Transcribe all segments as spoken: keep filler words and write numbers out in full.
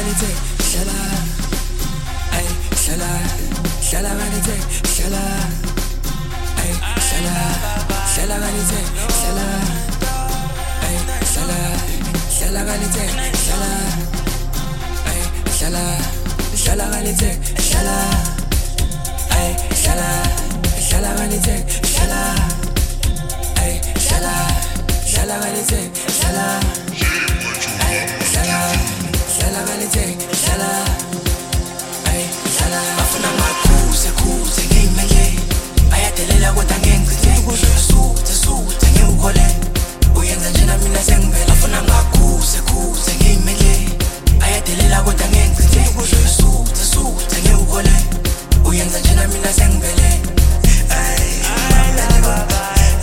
qualité, shala, ay, shala, shala qualité, shala, ay, shala, shala qualité, shala, ay, shala, shala qualité, shala, ay, shala, shala qualité, shala, ay, shala, shala qualité, shala, ay, shala, shala qualité, shala, ay, shala. Shala qualité, shala, ay, shala. Bafuna makhuze khuze ngimele, bayadelela kodwa ngengcithe suthe suthe ngiwukhole, uyenza njena mina sengivela. Bafuna makhuze khuze ngimele, bayadelela kodwa ngengcithe suthe suthe ngiwukhole, uyenza njena mina sengivele. Ay, ay, baba.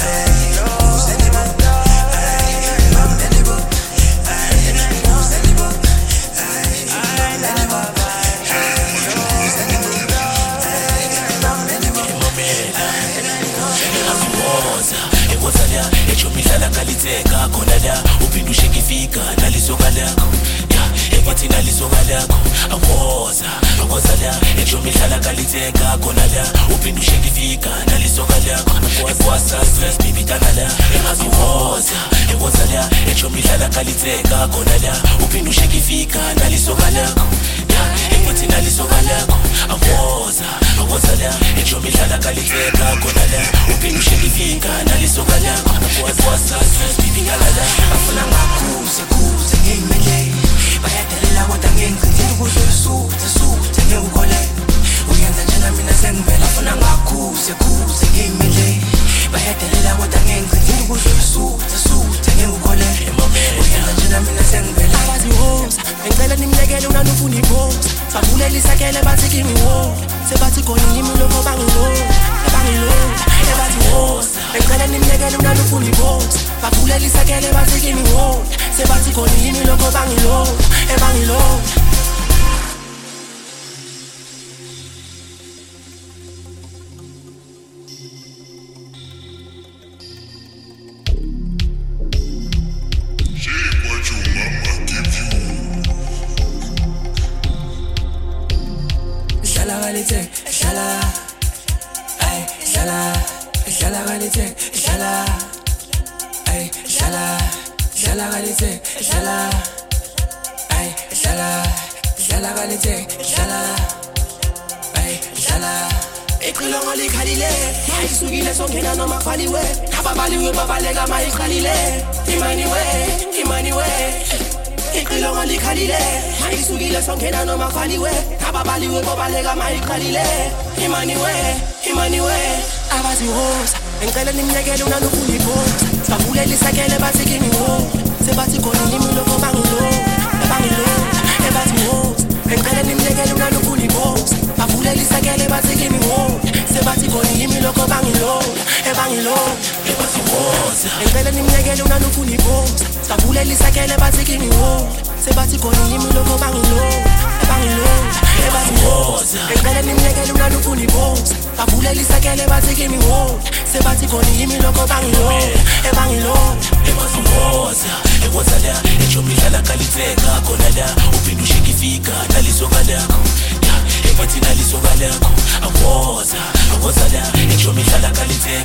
Ngaliteka khona la uphinde ushekifika nalisoka lakho ya ebathi nalisoka lakho awoza awoza la ejomi hlala ngaliteka khona la uphinde ushekifika nalisoka lakho kwasa stress baby tana la engaziwoza ewoza la ejomi hlala ngaliteka khona la uphinde ushekifika nalisoka lakho ya ebathi nalisoka lakho awoza awoza la ejomi hlala ngaliteka khona la uphinde ushekifika nalisoka lakho kwasa stress baby ngalala afuna ngakhuze khuze ngimele bayadelela kodwa ngengcithe suthe suthe ngiwukhole uyenza njena mina sengivela afuna ngakhuze khuze ngimele bayadelela kodwa ngengcithe suthe suthe ngiwukhole uyenza njena mina sengivela abazihosa ngicela nimlekele unanufuna iphosa savulela isakele bathi kimi wo sebathi khona yimi lokho bangilo bangilo ebazihosa ngicela nimlekele unanufuna iphosa bavulela isakele bathi kimi wo sebathi khona yimi lokho bangilo ebangilo. Shala qualité, shala, ay, shala, shala qualité, shala, ay, shala, shala qualité, shala, ay, shala, shala qualité, shala, ay, shala. Iqilongo likhalile, ayisukile songena noma faliwe, ababaliwe babaleka mayiqalile, imani we, imani we. Iqilongo likhalile, ayisukile songena noma faliwe, ababaliwe babaleka mayiqalile, imani we, imani we. Abazihosa, ngicela nimlekele unanufuna iphosa, savulela isakele bathi kimi wo, sebathi khona yimi lokho bangilo, bangilo, ebazihosa, ngicela nimlekele unanufuna iphosa, savulela isakele bathi kimi wo, sebathi khona yimi lokho bangilo, ebangilo, ebazihosa, ngicela nimlekele unanufuna iphosa, savulela isakele bathi kimi wo, sebathi khona yimi lokho bangilo, ebangilo, ebazihosa, ngicela nimlekele unanufuna iphosa, savulela isakele bathi kimi wo, sebathi khona yimi lokho bangilo, ebangilo, ebazihosa, ewoza la ejomi hlala ngaliteka khona la uphinde ushekifika nalisoka lakho ebathi nalisoka lakho awoza awoza la ejomi hlala ngaliteka